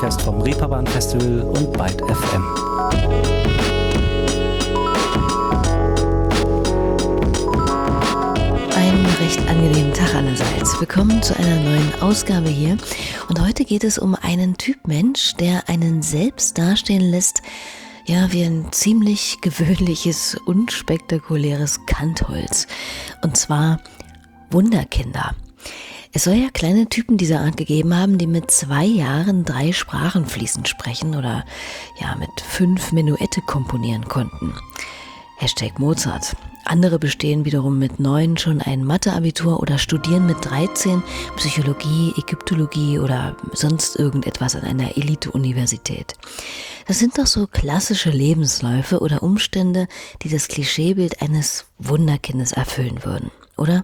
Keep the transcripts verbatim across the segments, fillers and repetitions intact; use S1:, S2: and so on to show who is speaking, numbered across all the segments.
S1: Podcast vom Reeperbahn Festival und Byte F M.
S2: Einen recht angenehmen Tag allerseits. Willkommen zu einer neuen Ausgabe hier. Und heute geht es um einen Typ Mensch, der einen selbst dastehen lässt, ja, wie ein ziemlich gewöhnliches, unspektakuläres Kantholz. Und zwar Wunderkinder. Es soll ja kleine Typen dieser Art gegeben haben, die mit zwei Jahren drei Sprachen fließend sprechen oder ja mit fünf Menuette komponieren konnten. Hashtag Mozart. Andere bestehen wiederum mit neun schon ein Mathe-Abitur oder studieren mit dreizehn Psychologie, Ägyptologie oder sonst irgendetwas an einer Elite-Universität. Das sind doch so klassische Lebensläufe oder Umstände, die das Klischeebild eines Wunderkindes erfüllen würden, oder?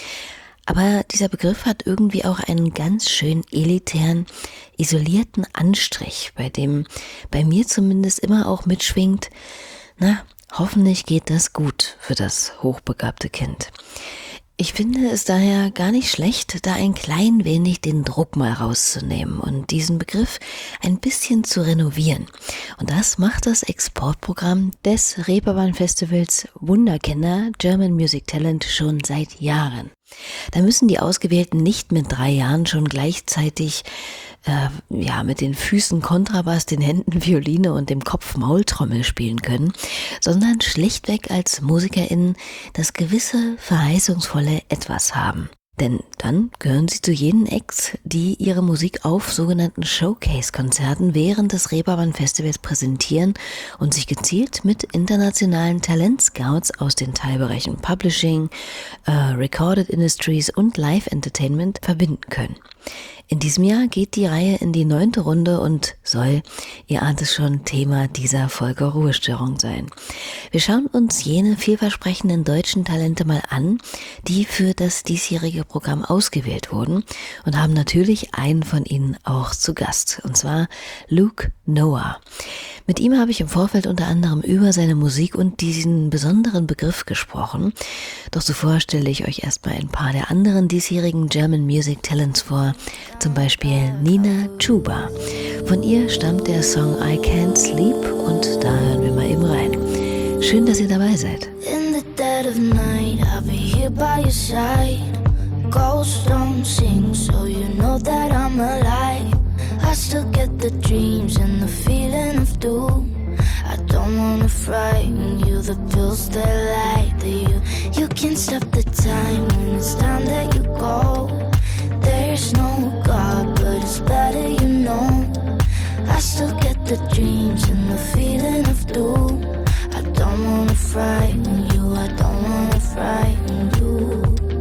S2: Aber dieser Begriff hat irgendwie auch einen ganz schön elitären, isolierten Anstrich, bei dem bei mir zumindest immer auch mitschwingt, na, hoffentlich geht das gut für das hochbegabte Kind. Ich finde es daher gar nicht schlecht, da ein klein wenig den Druck mal rauszunehmen und diesen Begriff ein bisschen zu renovieren. Und das macht das Exportprogramm des Reeperbahn Festivals Wunderkinder German Music Talent schon seit Jahren. Da müssen die Ausgewählten nicht mit drei Jahren schon gleichzeitig äh, ja mit den Füßen Kontrabass, den Händen Violine und dem Kopf Maultrommel spielen können, sondern schlichtweg als MusikerInnen das gewisse verheißungsvolle Etwas haben. Denn dann gehören sie zu jenen Acts, die ihre Musik auf sogenannten Showcase-Konzerten während des Reeperbahn Festivals präsentieren und sich gezielt mit internationalen Talentscouts aus den Teilbereichen Publishing, äh, Recorded Industries und Live Entertainment verbinden können. In diesem Jahr geht die Reihe in die neunte Runde und soll, ihr ahnt es schon, Thema dieser Folge Ruhestörung sein. Wir schauen uns jene vielversprechenden deutschen Talente mal an, die für das diesjährige Programm ausgewählt wurden und haben natürlich einen von ihnen auch zu Gast, und zwar Luke Noah. Mit ihm habe ich im Vorfeld unter anderem über seine Musik und diesen besonderen Begriff gesprochen. Doch zuvor stelle ich euch erstmal ein paar der anderen diesjährigen German Music Talents vor, zum Beispiel Nina Chuba. Von ihr stammt der Song I Can't Sleep und da hören wir mal eben rein. Schön, dass ihr dabei seid.
S3: In the dead of night, I'll be here by your side. Ghosts don't sing, so you know that I'm alive. I still get the dreams and the feeling of doom. I don't wanna frighten you, the pills that lie to you. You can stop the time when it's time that you go. There's no God, but it's better you know. I still get the dreams and the feeling of doom. I don't wanna frighten you, I don't wanna frighten you.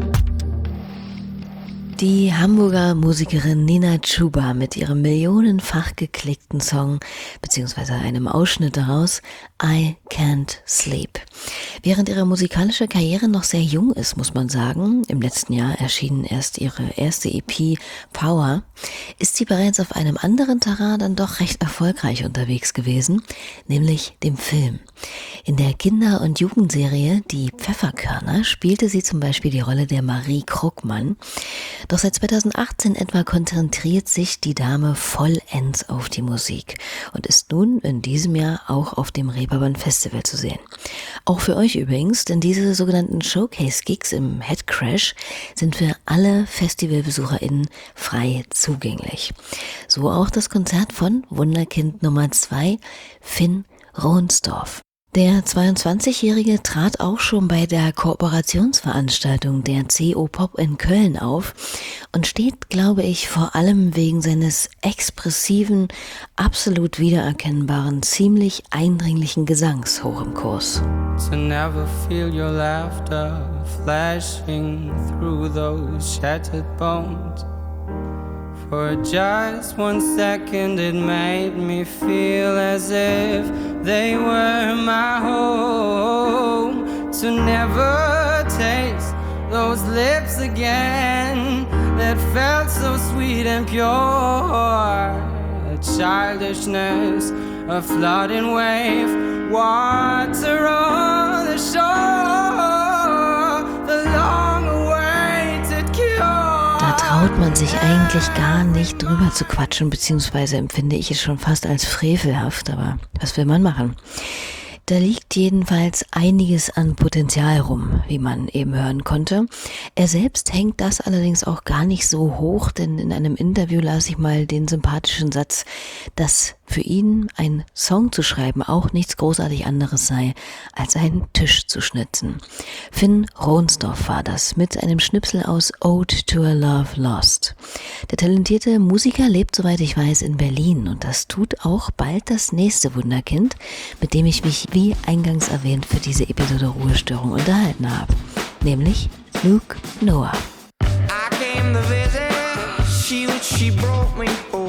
S2: Die Hamburger Musikerin Nina Chuba mit ihrem millionenfach geklickten Song beziehungsweise einem Ausschnitt daraus I Can't Sleep. Während ihre musikalische Karriere noch sehr jung ist, muss man sagen, im letzten Jahr erschien erst ihre erste E P Power, ist sie bereits auf einem anderen Terrain dann doch recht erfolgreich unterwegs gewesen, nämlich dem Film. In der Kinder- und Jugendserie Die Pfefferkörner spielte sie zum Beispiel die Rolle der Marie Krugmann. Doch seit zweitausendachtzehn etwa konzentriert sich die Dame vollends auf die Musik und ist nun in diesem Jahr auch auf dem Reeperbahn Festival zu sehen. Auch für euch übrigens, denn diese sogenannten Showcase-Gigs im Headcrash sind für alle FestivalbesucherInnen frei zugänglich. So auch das Konzert von Wunderkind Nummer zwei, Finn Rohnsdorf. Der zweiundzwanzigjährige trat auch schon bei der Kooperationsveranstaltung der C O Pop in Köln auf und steht, glaube ich, vor allem wegen seines expressiven, absolut wiedererkennbaren, ziemlich eindringlichen Gesangs hoch im Kurs.
S4: To never feel your laughter flashing through those shattered bones. For just one second it made me feel as if they were my home. To never taste those lips again that felt so sweet and pure. A childishness, a flooding wave, water on the shore, the long-awaited cure.
S2: traut man sich eigentlich gar nicht drüber zu quatschen, beziehungsweise empfinde ich es schon fast als frevelhaft, aber was will man machen? Da liegt jedenfalls einiges an Potenzial rum, wie man eben hören konnte. Er selbst hängt das allerdings auch gar nicht so hoch, denn in einem Interview las ich mal den sympathischen Satz, dass für ihn ein Song zu schreiben auch nichts großartig anderes sei, als einen Tisch zu schnitzen. Finn Ronsdorf war das mit einem Schnipsel aus Ode to a Love Lost. Der talentierte Musiker lebt, soweit ich weiß, in Berlin und das tut auch bald das nächste Wunderkind, mit dem ich mich, wie eingangs erwähnt, für diese Episode Ruhestörung unterhalten habe, nämlich Luke Noah.
S5: I came to visit, she, she brought me home.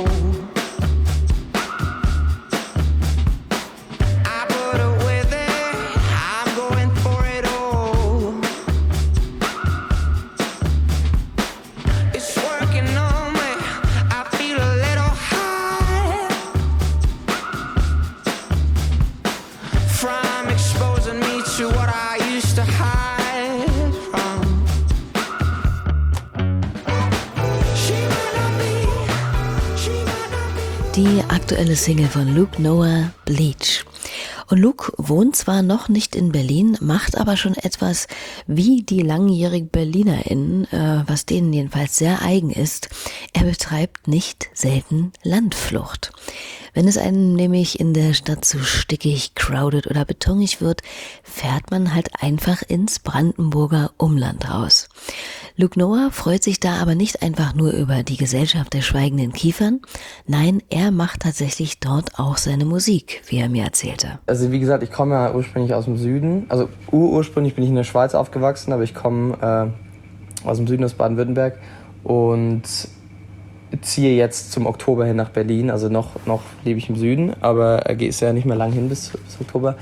S2: Die aktuelle Single von Luke Noah, Bleach. Und Luke wohnt zwar noch nicht in Berlin, macht aber schon etwas wie die langjährigen BerlinerInnen, äh, was denen jedenfalls sehr eigen ist. Er betreibt nicht selten Landflucht. Wenn es einem nämlich in der Stadt zu stickig, crowded oder betonig wird, fährt man halt einfach ins Brandenburger Umland raus. Luke Noah freut sich da aber nicht einfach nur über die Gesellschaft der schweigenden Kiefern. Nein, er macht tatsächlich dort auch seine Musik, wie er mir erzählte.
S6: Also wie gesagt, ich komme ja ursprünglich aus dem Süden. Also ursprünglich bin ich in der Schweiz aufgewachsen, aber ich komme äh, aus dem Süden, aus Baden-Württemberg und ziehe jetzt zum Oktober hin nach Berlin. Also noch, noch lebe ich im Süden, aber ist ja nicht mehr lang hin bis, bis Oktober.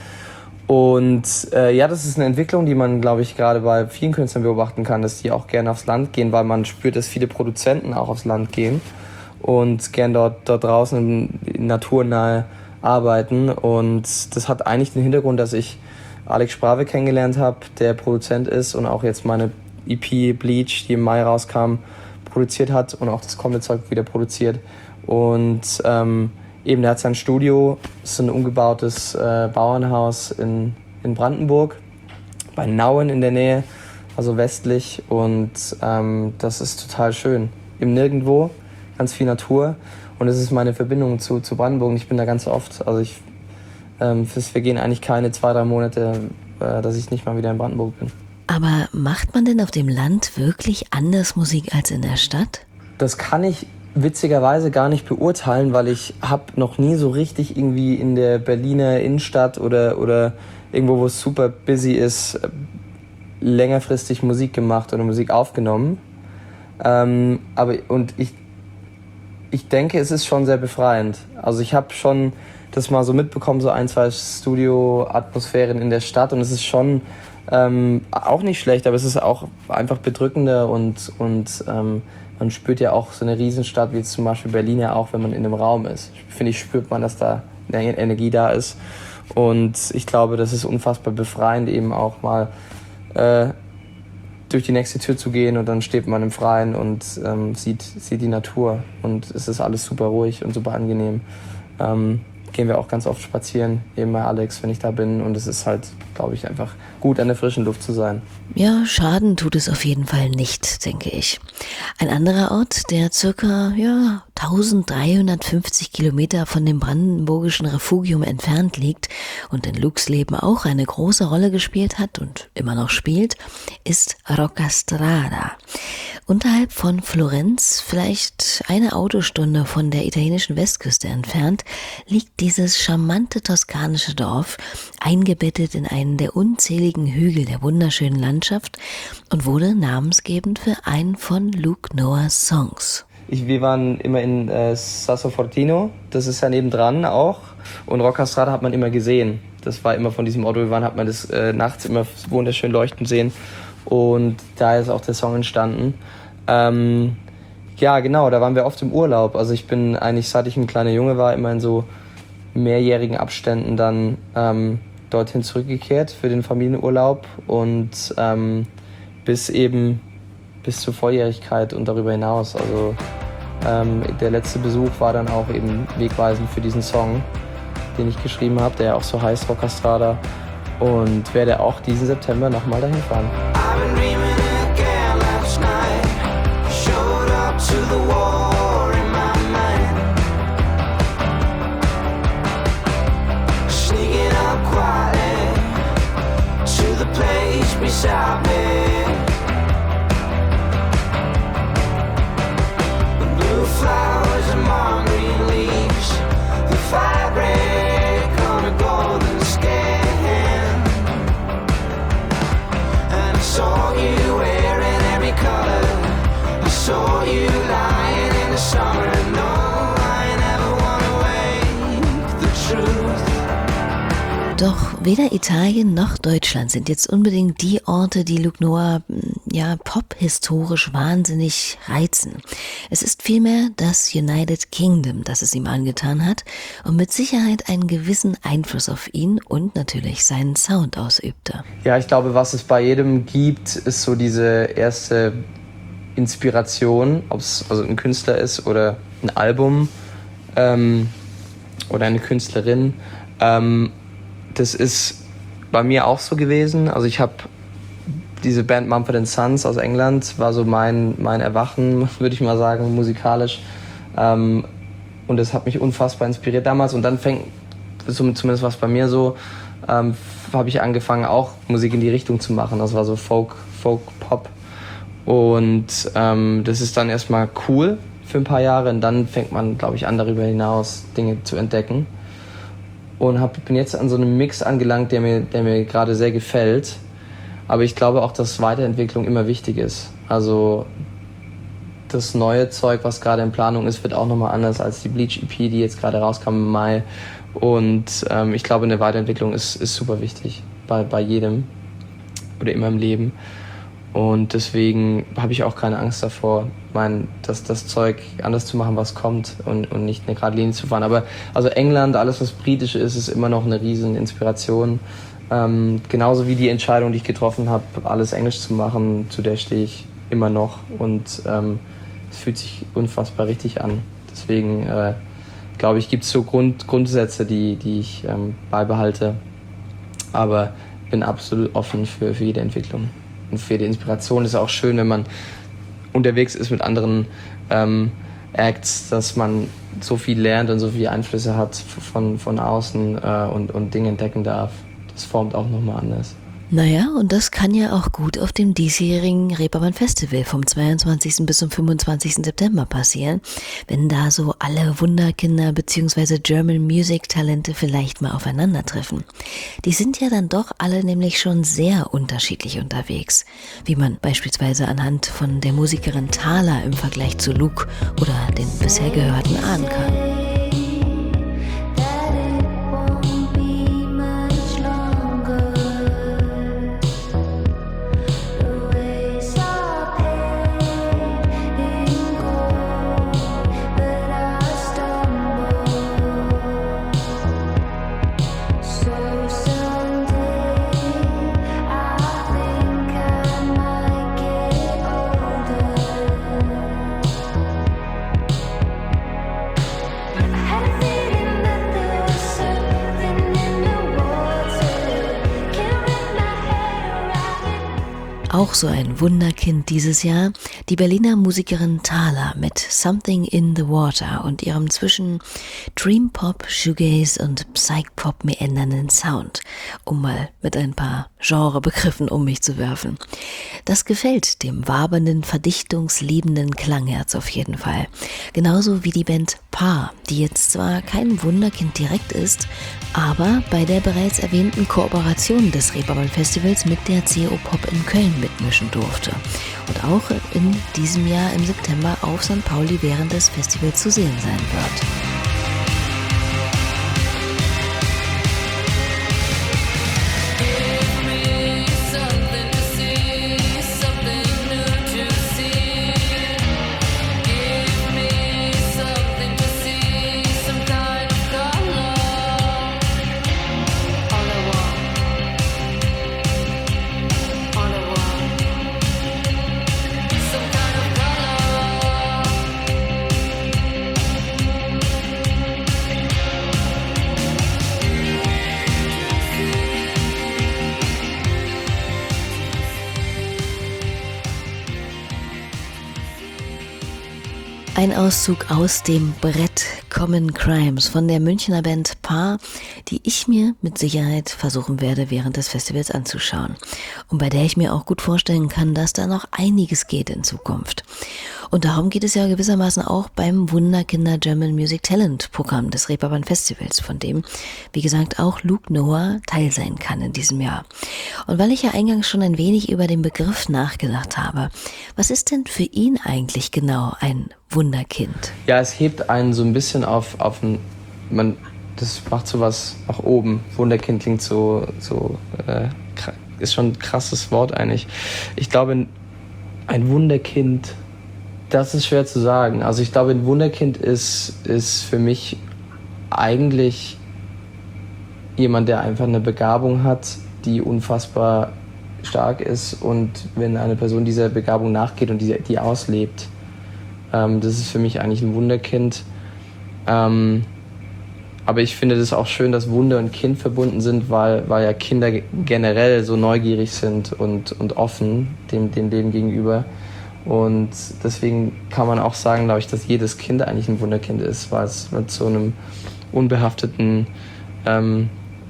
S6: Und äh, ja, das ist eine Entwicklung, die man, glaube ich, gerade bei vielen Künstlern beobachten kann, dass die auch gerne aufs Land gehen, weil man spürt, dass viele Produzenten auch aufs Land gehen und gern dort, dort draußen naturnahe arbeiten. Und das hat eigentlich den Hintergrund, dass ich Alex Sprave kennengelernt habe, der Produzent ist und auch jetzt meine E P Bleach, die im Mai rauskam, produziert hat und auch das kommende Zeug wieder produziert. Und ähm, eben, der hat sein Studio, das ist ein umgebautes äh, Bauernhaus in, in Brandenburg, bei Nauen in der Nähe, also westlich. Und ähm, das ist total schön. Im Nirgendwo, ganz viel Natur. Und das ist meine Verbindung zu, zu Brandenburg. Ich bin da ganz oft. Also ich, ähm, es vergehen eigentlich keine zwei, drei Monate, äh, dass ich nicht mal wieder in Brandenburg bin.
S2: Aber macht man denn auf dem Land wirklich anders Musik als in der Stadt?
S6: Das kann ich witzigerweise gar nicht beurteilen, weil ich habe noch nie so richtig irgendwie in der Berliner Innenstadt oder, oder irgendwo, wo es super busy ist, längerfristig Musik gemacht oder Musik aufgenommen. Ähm, aber und ich, ich denke, es ist schon sehr befreiend. Also ich habe schon das mal so mitbekommen, so ein, zwei Studio-Atmosphären in der Stadt und es ist schon ähm, auch nicht schlecht, aber es ist auch einfach bedrückender und, und ähm, man spürt ja auch so eine Riesenstadt wie jetzt zum Beispiel Berlin ja auch, wenn man in einem Raum ist. Finde ich, spürt man, dass da eine Energie da ist. Und ich glaube, das ist unfassbar befreiend, eben auch mal äh, durch die nächste Tür zu gehen und dann steht man im Freien und ähm, sieht, sieht die Natur. Und es ist alles super ruhig und super angenehm. Ähm, gehen wir auch ganz oft spazieren, eben bei Alex, wenn ich da bin. Und es ist halt, glaube ich, einfach gut, an der frischen Luft zu sein.
S2: Ja, Schaden tut es auf jeden Fall nicht, denke ich. Ein anderer Ort, der circa ja, dreizehnhundertfünfzig Kilometer von dem brandenburgischen Refugium entfernt liegt und in Lukes Leben auch eine große Rolle gespielt hat und immer noch spielt, ist Roccastrada. Unterhalb von Florenz, vielleicht eine Autostunde von der italienischen Westküste entfernt, liegt dieses charmante toskanische Dorf, eingebettet in einen der unzähligen Hügel der wunderschönen Landschaft und wurde namensgebend für einen von Luke Noahs Songs.
S6: Ich, wir waren immer in äh, Sassofortino, das ist ja nebendran auch. Und Roccastrada hat man immer gesehen. Das war immer von diesem Ort, wo wir waren, hat man das äh, nachts immer wunderschön leuchten sehen. Und da ist auch der Song entstanden. Ähm, ja, genau, da waren wir oft im Urlaub. Also ich bin eigentlich, seit ich ein kleiner Junge war, immer in so mehrjährigen Abständen dann ähm, dorthin zurückgekehrt für den Familienurlaub. Und ähm, bis eben bis zur Volljährigkeit und darüber hinaus. Also ähm, der letzte Besuch war dann auch eben wegweisend für diesen Song, den ich geschrieben habe, der ja auch so heißt, Rockastrada. Und werde auch diesen September nochmal dahin fahren.
S5: Beside me, the blue flowers among green leaves, the fabric on a golden skin. And I saw you wearing every color, I saw you lying in the summer. No, I never wanna wake the truth.
S2: Doch weder Italien noch Deutschland sind jetzt unbedingt die Orte, die Luke Noir ja pop-historisch wahnsinnig reizen. Es ist vielmehr das United Kingdom, das es ihm angetan hat und mit Sicherheit einen gewissen Einfluss auf ihn und natürlich seinen Sound ausübte.
S6: Ja, ich glaube, was es bei jedem gibt, ist so diese erste Inspiration, ob es also ein Künstler ist oder ein Album ähm, oder eine Künstlerin. Ähm, Das ist bei mir auch so gewesen. Also ich habe diese Band Mumford and Sons aus England, war so mein, mein Erwachen, würde ich mal sagen, musikalisch. Ähm, und das hat mich unfassbar inspiriert damals. Und dann fängt, zumindest war es bei mir so, ähm, habe ich angefangen, auch Musik in die Richtung zu machen. Das war so Folk, Folk, Pop. Und ähm, das ist dann erstmal cool für ein paar Jahre. Und dann fängt man, glaube ich, an, darüber hinaus Dinge zu entdecken. Und hab, bin jetzt an so einem Mix angelangt, der mir, der mir gerade sehr gefällt. Aber ich glaube auch, dass Weiterentwicklung immer wichtig ist. Also das neue Zeug, was gerade in Planung ist, wird auch nochmal anders als die Bleach-E P, die jetzt gerade rauskam im Mai. Und ähm, ich glaube, eine Weiterentwicklung ist, ist super wichtig bei, bei jedem oder immer im Leben. Und deswegen habe ich auch keine Angst davor, mein, das, das Zeug anders zu machen, was kommt und, und nicht eine gerade Linie zu fahren. Aber also England, alles was britisch ist, ist immer noch eine riesen Inspiration. Ähm, genauso wie die Entscheidung, die ich getroffen habe, alles Englisch zu machen, zu der stehe ich immer noch. Und ähm, es fühlt sich unfassbar richtig an. Deswegen äh, glaube ich, gibt es so Grund, Grundsätze, die, die ich ähm, beibehalte. Aber bin absolut offen für, für jede Entwicklung. Und für die Inspiration ist es auch schön, wenn man unterwegs ist mit anderen ähm, Acts, dass man so viel lernt und so viele Einflüsse hat von, von außen äh, und, und Dinge entdecken darf. Das formt auch nochmal anders.
S2: Naja, und das kann ja auch gut auf dem diesjährigen Reeperbahn Festival vom zweiundzwanzigsten bis zum fünfundzwanzigsten September passieren, wenn da so alle Wunderkinder bzw. German Music Talente vielleicht mal aufeinandertreffen. Die sind ja dann doch alle nämlich schon sehr unterschiedlich unterwegs, wie man beispielsweise anhand von der Musikerin Thala im Vergleich zu Luke oder den bisher Gehörten ahnen kann. Auch so ein Wunderkind dieses Jahr, die Berliner Musikerin Thala mit Something in the Water und ihrem zwischen Dream-Pop, Shoegaze und Psych-Pop meandernden Sound, um mal mit ein paar Genrebegriffen um mich zu werfen. Das gefällt dem wabernden, verdichtungsliebenden Klangherz auf jeden Fall. Genauso wie die Band Paar, die jetzt zwar kein Wunderkind direkt ist, aber bei der bereits erwähnten Kooperation des Reeperbahn Festivals mit der C O Pop in Köln mitmischen durfte und auch in diesem Jahr im September auf Sankt Pauli während des Festivals zu sehen sein wird.
S5: So
S2: Ein Auszug aus dem Brett Common Crimes von der Münchner Band Paar, die ich mir mit Sicherheit versuchen werde, während des Festivals anzuschauen. Und bei der ich mir auch gut vorstellen kann, dass da noch einiges geht in Zukunft. Und darum geht es ja gewissermaßen auch beim Wunderkinder German Music Talent Programm des Reeperbahn Festivals, von dem, wie gesagt, auch Luke Noah Teil sein kann in diesem Jahr. Und weil ich ja eingangs schon ein wenig über den Begriff nachgedacht habe, was ist denn für ihn eigentlich genau ein Wunderkind?
S6: Ja, es hebt einen so ein bisschen auf, auf ein, man, das macht so was nach oben. Wunderkind klingt so, so äh, ist schon ein krasses Wort eigentlich. Ich glaube, ein Wunderkind, das ist schwer zu sagen. Also ich glaube, ein Wunderkind ist, ist für mich eigentlich jemand, der einfach eine Begabung hat, die unfassbar stark ist, und wenn eine Person dieser Begabung nachgeht und die, die auslebt, ähm, das ist für mich eigentlich ein Wunderkind. Ähm, aber ich finde das auch schön, dass Wunder und Kind verbunden sind, weil, weil ja Kinder generell so neugierig sind und, und offen dem, dem Leben gegenüber. Und deswegen kann man auch sagen, glaube ich, dass jedes Kind eigentlich ein Wunderkind ist, weil es mit so einem unbehafteten, ähm,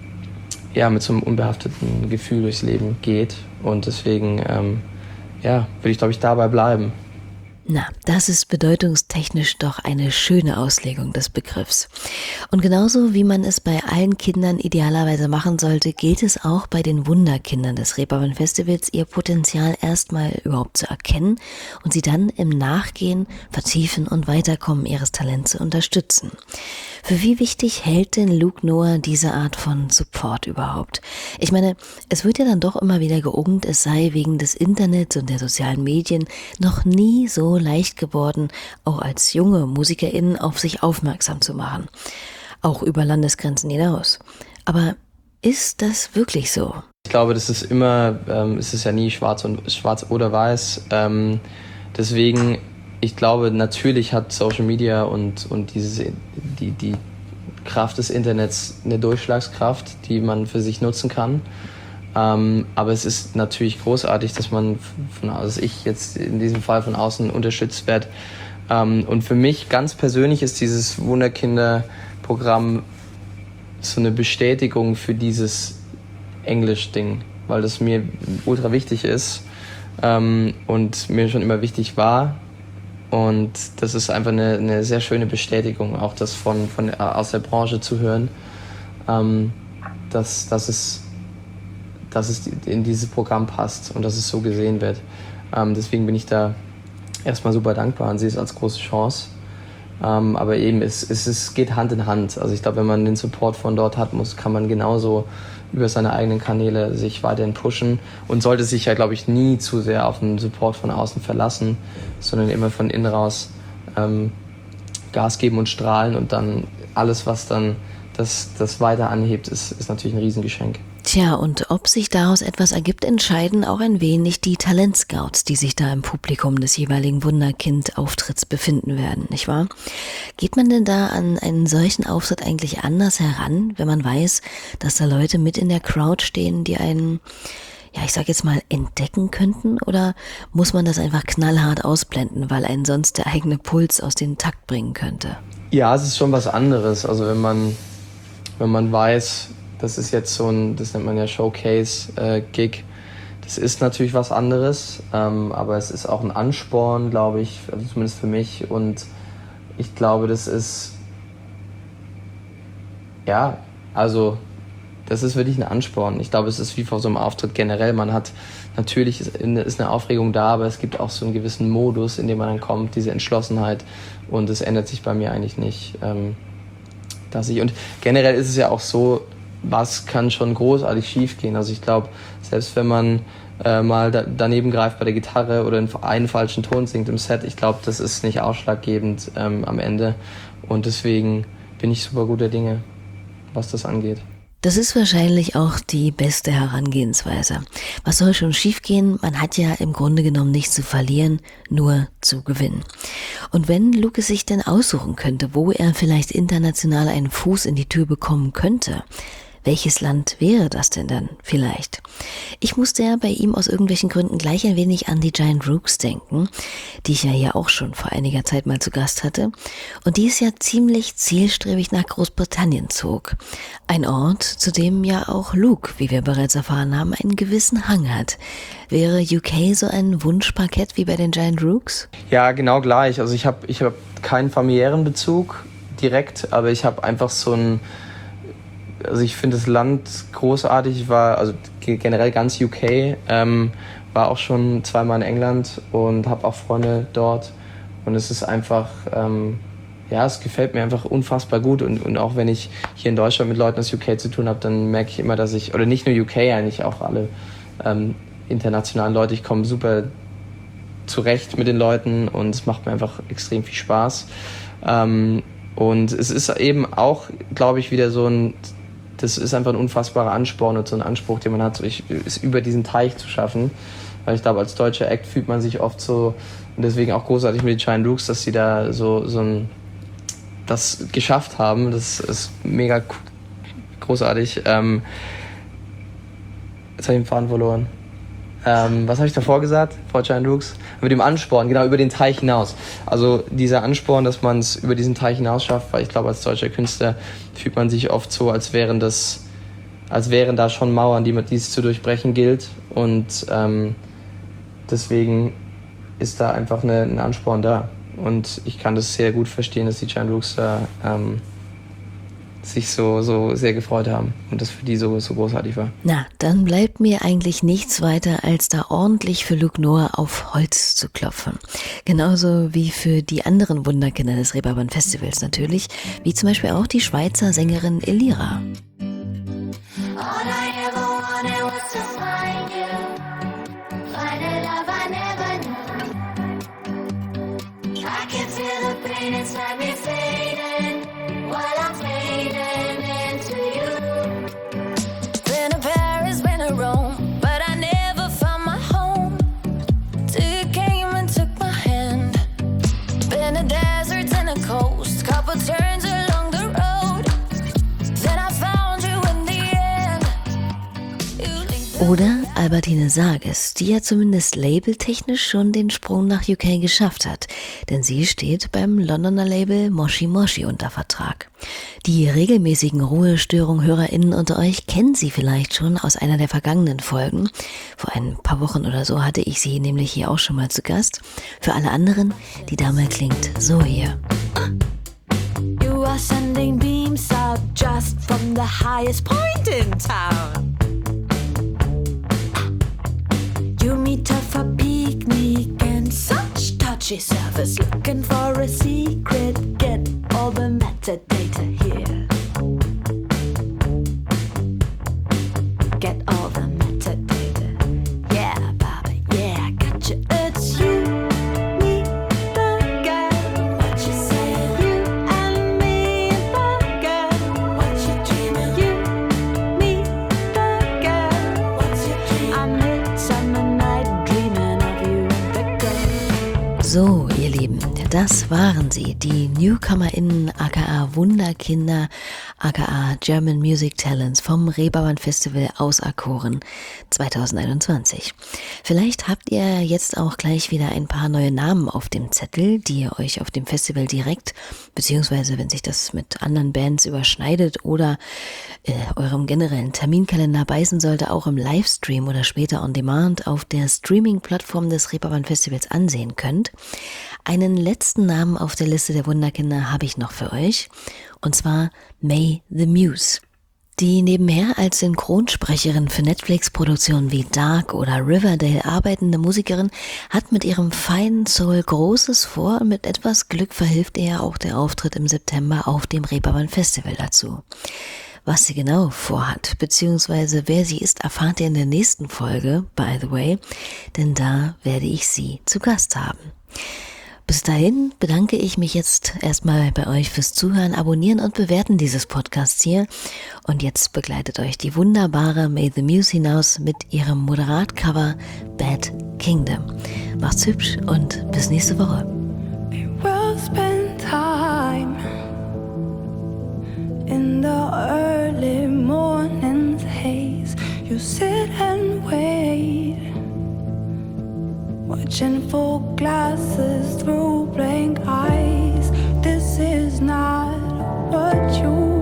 S6: ja, mit so einem unbehafteten Gefühl durchs Leben geht. Und deswegen, ähm, ja, würde ich, glaube ich, dabei bleiben.
S2: Na, das ist bedeutungstechnisch doch eine schöne Auslegung des Begriffs. Und genauso wie man es bei allen Kindern idealerweise machen sollte, gilt es auch bei den Wunderkindern des Reeperbahn Festivals, ihr Potenzial erstmal überhaupt zu erkennen und sie dann im Nachgehen, Vertiefen und Weiterkommen ihres Talents zu unterstützen. Für wie wichtig hält denn Luke Noah diese Art von Support überhaupt? Ich meine, es wird ja dann doch immer wieder geungt, es sei wegen des Internets und der sozialen Medien noch nie so leicht geworden, auch als junge MusikerInnen auf sich aufmerksam zu machen. Auch über Landesgrenzen hinaus. Aber ist das wirklich so?
S6: Ich glaube, das ist immer, ähm, es ist ja nie schwarz und schwarz oder weiß. Ähm, deswegen, ich glaube, natürlich hat Social Media und, und diese, die, die Kraft des Internets eine Durchschlagskraft, die man für sich nutzen kann. Ähm, aber es ist natürlich großartig, dass man, von, also ich jetzt in diesem Fall von außen unterstützt werde. Ähm, und für mich ganz persönlich ist dieses Wunderkinder-Programm so eine Bestätigung für dieses Englisch-Ding, weil das mir ultra wichtig ist ähm, und mir schon immer wichtig war. Und das ist einfach eine, eine sehr schöne Bestätigung, auch das von, von aus der Branche zu hören, ähm, dass, dass es dass es in dieses Programm passt und dass es so gesehen wird. Ähm, deswegen bin ich da erstmal super dankbar und sehe es als große Chance. Ähm, aber eben, es, es, es geht Hand in Hand. Also ich glaube, wenn man den Support von dort hat, muss, kann man genauso über seine eigenen Kanäle sich weiterhin pushen und sollte sich ja, glaube ich, nie zu sehr auf den Support von außen verlassen, sondern immer von innen raus ähm, Gas geben und strahlen, und dann alles, was dann das, das weiter anhebt, ist, ist natürlich ein Riesengeschenk.
S2: Tja, und ob sich daraus etwas ergibt, entscheiden auch ein wenig die Talentscouts, die sich da im Publikum des jeweiligen Wunderkind-Auftritts befinden werden, nicht wahr? Geht man denn da an einen solchen Auftritt eigentlich anders heran, wenn man weiß, dass da Leute mit in der Crowd stehen, die einen, ja, ich sag jetzt mal, entdecken könnten? Oder muss man das einfach knallhart ausblenden, weil einen sonst der eigene Puls aus dem Takt bringen könnte?
S6: Ja, es ist schon was anderes. Also wenn man, wenn man weiß, das ist jetzt so ein, das nennt man ja Showcase-Gig. Äh, das ist natürlich was anderes, ähm, aber es ist auch ein Ansporn, glaube ich, also zumindest für mich. Und ich glaube, das ist, ja, also das ist wirklich ein Ansporn. Ich glaube, es ist wie vor so einem Auftritt generell. Man hat, natürlich ist eine Aufregung da, aber es gibt auch so einen gewissen Modus, in dem man dann kommt, diese Entschlossenheit. Und das ändert sich bei mir eigentlich nicht. Ähm, dass ich, und generell ist es ja auch so, was kann schon großartig schief gehen. Also ich glaube, selbst wenn man äh, mal da, daneben greift bei der Gitarre oder einen falschen Ton singt im Set, ich glaube, das ist nicht ausschlaggebend ähm, am Ende. Und deswegen bin ich super guter Dinge, was das angeht.
S2: Das ist wahrscheinlich auch die beste Herangehensweise. Was soll schon schiefgehen? Man hat ja im Grunde genommen nichts zu verlieren, nur zu gewinnen. Und wenn Luke es sich denn aussuchen könnte, wo er vielleicht international einen Fuß in die Tür bekommen könnte, Welches Land wäre das denn dann vielleicht? Ich musste ja bei ihm aus irgendwelchen Gründen gleich ein wenig an die Giant Rooks denken, die ich ja hier auch schon vor einiger Zeit mal zu Gast hatte und die es ja ziemlich zielstrebig nach Großbritannien zog. Ein Ort, zu dem ja auch Luke, wie wir bereits erfahren haben, einen gewissen Hang hat. Wäre U K so ein Wunschparkett wie bei den Giant Rooks?
S6: Ja, genau gleich. Also ich habe ich hab keinen familiären Bezug direkt, aber ich habe einfach so ein, also ich finde das Land großartig. Ich war, also generell ganz U K, ähm, war auch schon zweimal in England und habe auch Freunde dort und es ist einfach, ähm, ja, es gefällt mir einfach unfassbar gut und, und auch wenn ich hier in Deutschland mit Leuten aus U K zu tun habe, dann merke ich immer, dass ich, oder nicht nur U K, eigentlich auch alle ähm, internationalen Leute, ich komme super zurecht mit den Leuten und es macht mir einfach extrem viel Spaß. Ähm, und es ist eben auch, glaube ich, wieder so ein, das ist einfach ein unfassbarer Ansporn und so ein Anspruch, den man hat, so ich, es über diesen Teich zu schaffen. Weil ich glaube, als deutscher Act fühlt man sich oft so, und deswegen auch großartig mit den Giant Rooks, dass sie da so, so ein, das geschafft haben. Das ist mega großartig. Ähm, jetzt habe ich den Faden verloren. Ähm, was habe ich davor gesagt, vor Giant Rooks? Mit dem Ansporn, genau, über den Teich hinaus. Also dieser Ansporn, dass man es über diesen Teich hinaus schafft, weil ich glaube, als deutscher Künstler fühlt man sich oft so, als wären das, als wären da schon Mauern, die, man, die es zu durchbrechen gilt. Und ähm, deswegen ist da einfach eine, ein Ansporn da. Und ich kann das sehr gut verstehen, dass die Giant Rooks da ähm, sich so, so sehr gefreut haben und das für die so, so großartig war.
S2: Na, dann bleibt mir eigentlich nichts weiter, als da ordentlich für Luke Noah auf Holz zu klopfen. Genauso wie für die anderen Wunderkinder des Reeperbahn Festivals natürlich, wie zum Beispiel auch die Schweizer Sängerin Elira.
S3: All I ever wanted was to find you. Find a love I never knew. I can feel the pain inside me fading while I'm fading into you. Been to Paris, been to Rome, but I never found my home till you came and took my hand. Been to deserts and a coast, couple turns along the road. Then I found you in the end. You leave the
S2: Oder Albertine Sarges, die ja zumindest labeltechnisch schon den Sprung nach U K geschafft hat, denn sie steht beim Londoner Label Moshi Moshi unter Vertrag. Die regelmäßigen Ruhestörung-HörerInnen unter euch kennen sie vielleicht schon aus einer der vergangenen Folgen. Vor ein paar Wochen oder so hatte ich sie nämlich hier auch schon mal zu Gast. Für alle anderen, die Dame klingt so hier.
S3: You are sending beams out just from the highest point in town. You meet her for picnic and such touchy service. Looking for a secret, get all the metadata here. Get all the metadata. Yeah, Baba, yeah, gotcha. It's you, me, the girl. What you say? You and me, the girl. What you dreaming? You, me, the girl. What's your dream? I'm midsummer night dreaming of you, the girl.
S2: So, ihr Lieben, das waren sie, die NewcomerInnen aka Wunderkinder aka German Music Talents vom Reeperbahn Festival auserkoren zwanzig einundzwanzig. Vielleicht habt ihr jetzt auch gleich wieder ein paar neue Namen auf dem Zettel, die ihr euch auf dem Festival direkt, beziehungsweise wenn sich das mit anderen Bands überschneidet oder äh, eurem generellen Terminkalender beißen sollte, auch im Livestream oder später on Demand auf der Streaming-Plattform des Reeperbahn Festivals ansehen könnt. Einen letzten Namen auf der Liste der Wunderkinder habe ich noch für euch, und zwar May the Muse. Die nebenher als Synchronsprecherin für Netflix-Produktionen wie Dark oder Riverdale arbeitende Musikerin hat mit ihrem feinen Soul Großes vor und mit etwas Glück verhilft ihr auch der Auftritt im September auf dem Reeperbahn Festival dazu. Was sie genau vorhat, beziehungsweise wer sie ist, erfahrt ihr in der nächsten Folge, by the way, denn da werde ich sie zu Gast haben. Bis dahin bedanke ich mich jetzt erstmal bei euch fürs Zuhören, Abonnieren und Bewerten dieses Podcasts hier. Und jetzt begleitet euch die wunderbare May the Muse hinaus mit ihrem Moderatcover Bad Kingdom. Macht's hübsch und bis nächste Woche.
S7: We'll spend time in the early morning. you sit and wait, watching full glasses through blank eyes. This is not what you